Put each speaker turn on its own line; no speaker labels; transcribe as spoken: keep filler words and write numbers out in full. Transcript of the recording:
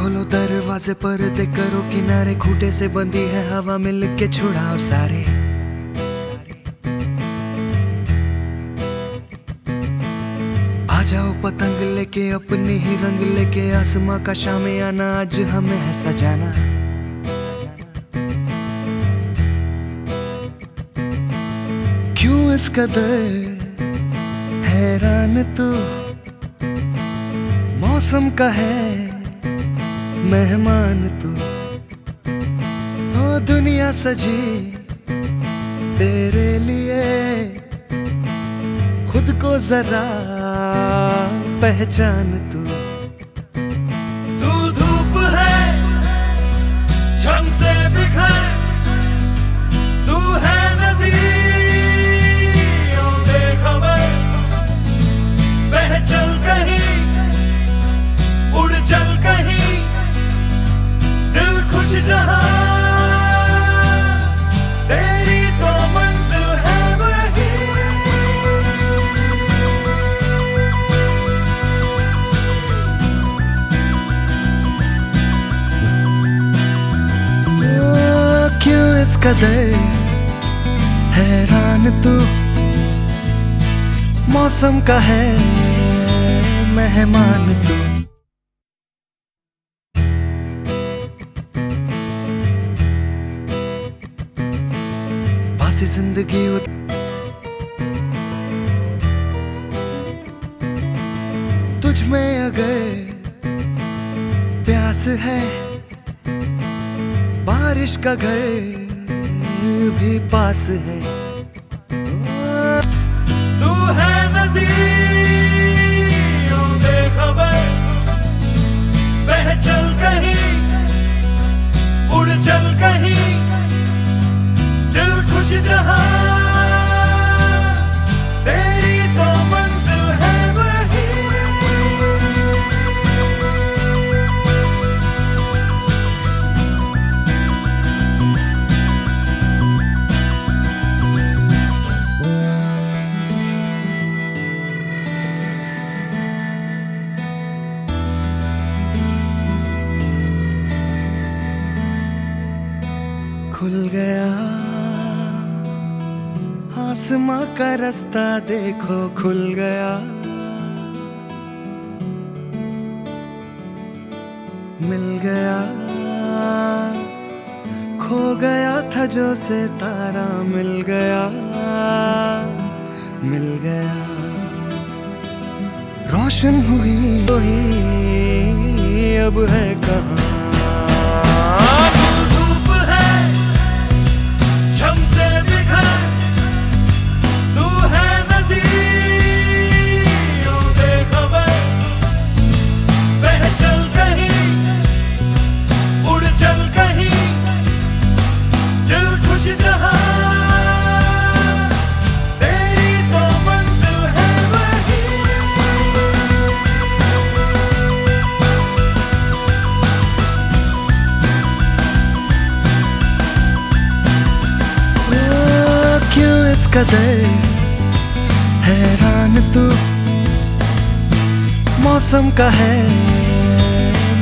खोलो दरवाजे पर्दे करो किनारे, खूंटे से बंदी है हवा मिल के छुड़ाओ सारे। आ जाओ पतंग लेके अपने ही रंग लेके, आसमां का शामे आना आज हमें है सजाना। क्यों इस कदर हैरान तू, मौसम का है मेहमान तू। ओ दुनिया सजी तेरे लिए, खुद को जरा पहचान तू।
तू धूप है झम से बिखर, तू है नदी ओ बेखबर। बह चल कहीं उड़ चल कहीं, दिल खुश जहां तेरी तो मंजिल है वही।
ओ क्यों इस कदर हैरान तू, मौसम का है मेहमान तू। बासी जिंदगी तुझ में अगर प्यास है, बारिश का घर भी पास है।
तू है नदी ओ बेखबर, बह चल कहीं उड़ चल कहीं, दिल खुश जहां तेरी तो मंजिल है वही।
खुल गया आसमां का रास्ता, देखो खुल गया। मिल गया खो गया था जो सितारा, मिल गया मिल गया। रोशन हुई वही अब है कहाँ। कदर हैरान तू, मौसम का है